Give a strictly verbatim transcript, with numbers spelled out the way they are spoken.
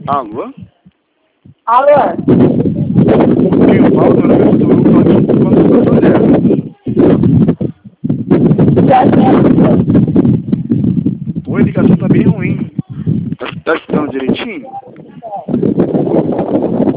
Alô? Alô? Quem fala do Ernesto quando você mulher? Oi, a ligação tá bem ruim. Tá, tá escutando direitinho?